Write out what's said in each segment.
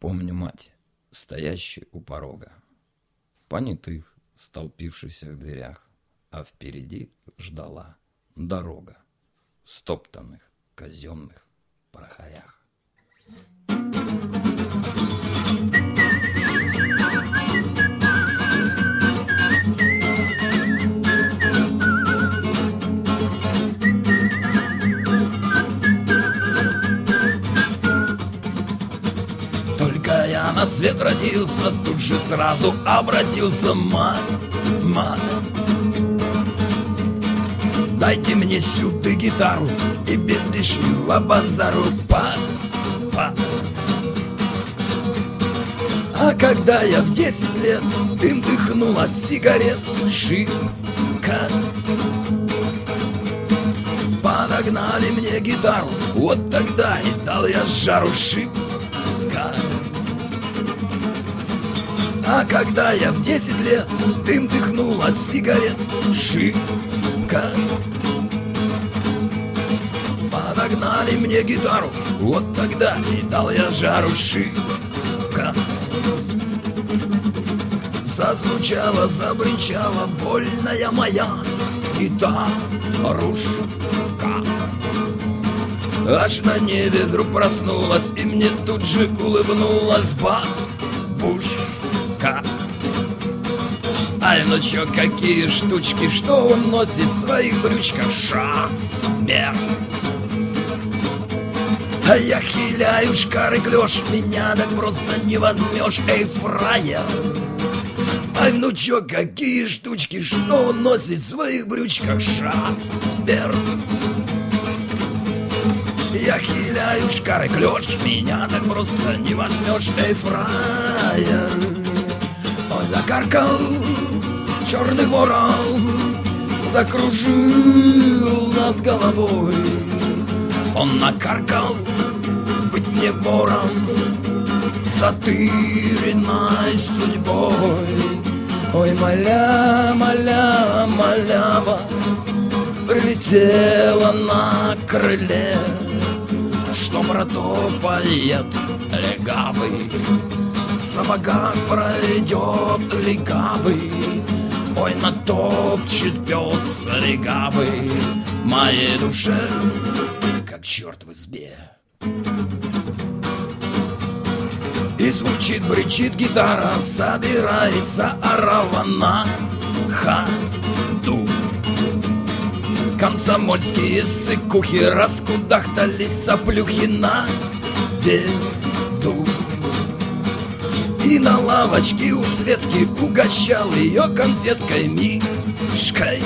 Помню мать, стоящую у порога, понятых, столпившихся в дверях, а впереди ждала дорога в стоптанных казенных порохарях. Только я на свет родился, тут же сразу обратился: мать, мать, дайте мне сюда гитару и без лишнего базару, па. А когда я в 10 лет дым дыхнул от сигарет, шика, подогнали мне гитару, вот тогда и дал я жару, шика. А когда я в 10 лет дым дыхнул от сигарет, шика, подогнали мне гитару, вот тогда и дал я жару, шика. Зазвучала, забринчала вольная моя гитарушка. Аж на небе вдруг проснулась, и мне тут же улыбнулась бабушка. Ай, ну чё, какие штучки, что он носит в своих брючках? Шабер. А я хиляю шкары клёш, меня так просто не возьмешь, эй, фраер. Ай, ну чё, какие штучки, что он носит в своих брючках? Шабер. Я хиляю шкары клёш, меня так просто не возьмешь, эй, фраер. Ой, закаркал черный ворон, закружил над головой. Он накаркал быть не вором, затыренной судьбой. Ой, моля, моля, малява прилетела на крыле, что протопает легавый, в сапогах пройдет легавый. Ой, натопчет пес легавый моей душе, как черт в избе. И звучит, брычит гитара, собирается орава на ходу. Комсомольские сыкухи раскудахтались соплюхи на беду. И на лавочке у Светки угощал ее конфеткой Мишкой.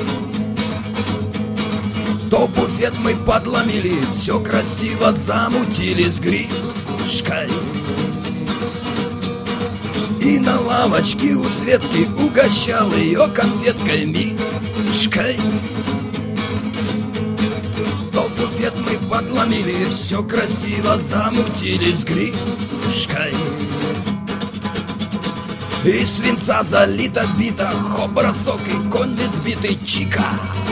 То буфет мы подломили, все красиво замутили с Гришкой. И на лавочке у Светки угощал ее конфеткой Мишкой. То буфет мы подломили, все красиво замутили с Гришкой. Из свинца залита бита, хоп, бросок и конь избитый, чика.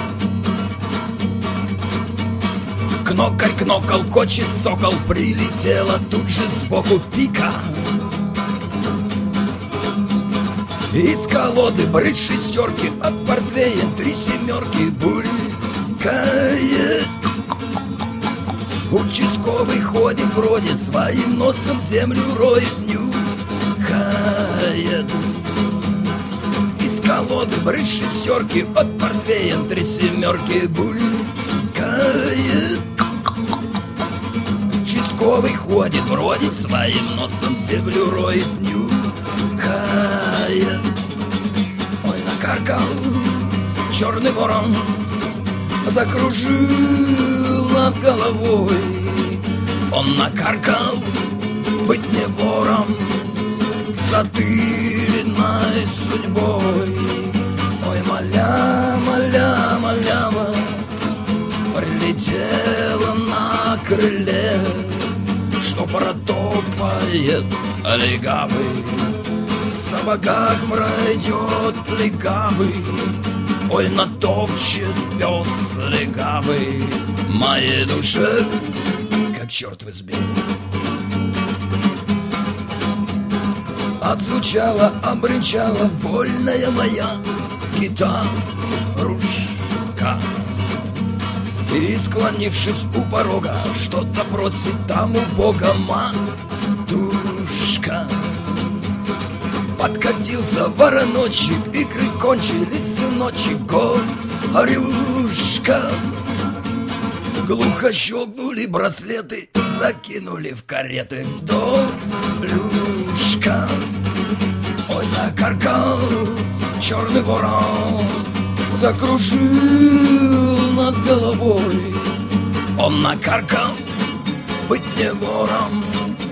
Кнокарь кнокал, кочет сокол, прилетела тут же сбоку пика. Из колоды брызг шестерки, от портвейн 3 семерки булькает. Участковый ходит, бродит, своим носом землю роет, нюхает. Из колоды брызг шестерки, от портвейн 3 семерки булькает. Участковый ходит, бродит, своим носом землю роет, нюхает. Ой, накаркал черный ворон, закружил над головой. Он накаркал быть не вором, затыренной судьбой. Ой, моля, моля, малява прилетела на крыле, что протопает легавый, в сапогах пройдет легавый. Ой, натопчет пес легавый моей душе, как черт в избе. отзвучала, обрычала вольная моя гитарушка. И, склонившись у порога, что-то просит там у Бога матушка. Подкатился вороночек, игры кончились, сыночек, горюшка. Глухо щелкнули браслеты, закинули в кареты Долюшка. Ой, накаркал черный ворон, закружил над головой. Он накаркал быть не вором,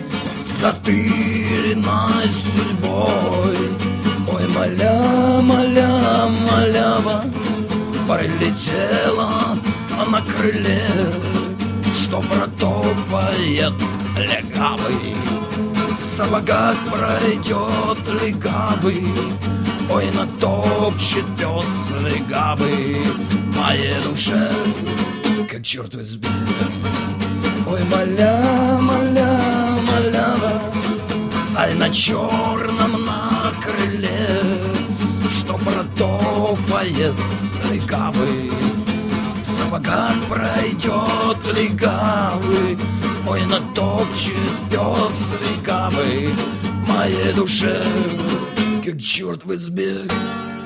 затыленной судьбой. Ой, моля, моля, малява, прилетела на крыле, что протопает легавый, в сапогах пройдет легавый. Ой, натопчет пес легавый моей душе, как черт возьми. Ой, моля, моля, малява, аль на черном на крыле, что протопает легавый, в сапогах пройдет легавый. Ой, натопчет пес легавый моей душе, как черт в избе.